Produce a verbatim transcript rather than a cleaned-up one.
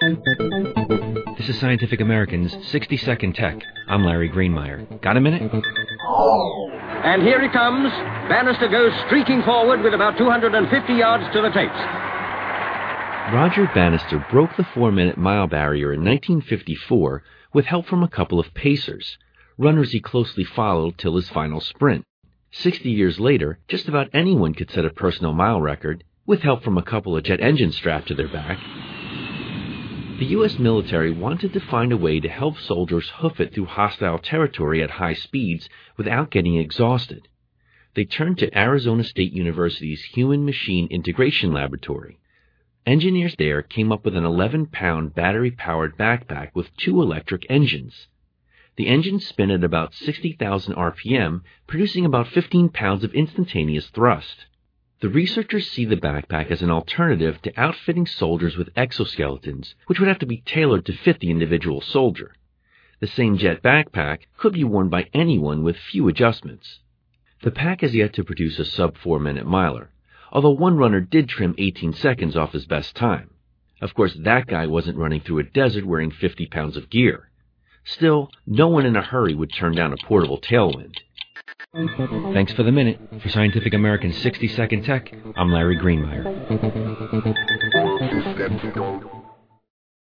This is Scientific American's sixty second Tech. I'm Larry Greenmeyer. Got a minute? And here he comes. Bannister goes streaking forward with about two hundred fifty yards to the tapes. Roger Bannister broke the four-minute mile barrier in nineteen fifty-four with help from a couple of pacers, runners he closely followed till his final sprint. Sixty years later, just about anyone could set a personal mile record, with help from a couple of jet engines strapped to their back. The U S military wanted to find a way to help soldiers hoof it through hostile territory at high speeds without getting exhausted. They turned to Arizona State University's Human-Machine Integration Laboratory. Engineers there came up with an eleven pound battery-powered backpack with two electric engines. The engines spin at about sixty thousand R P M, producing about fifteen pounds of instantaneous thrust. The researchers see the backpack as an alternative to outfitting soldiers with exoskeletons, which would have to be tailored to fit the individual soldier. The same jet backpack could be worn by anyone with few adjustments. The pack has yet to produce a sub-four-minute miler, although one runner did trim eighteen seconds off his best time. Of course, that guy wasn't running through a desert wearing fifty pounds of gear. Still, no one in a hurry would turn down a portable tailwind. Thanks for the minute. For Scientific American's sixty second Tech, I'm Larry Greenmeyer.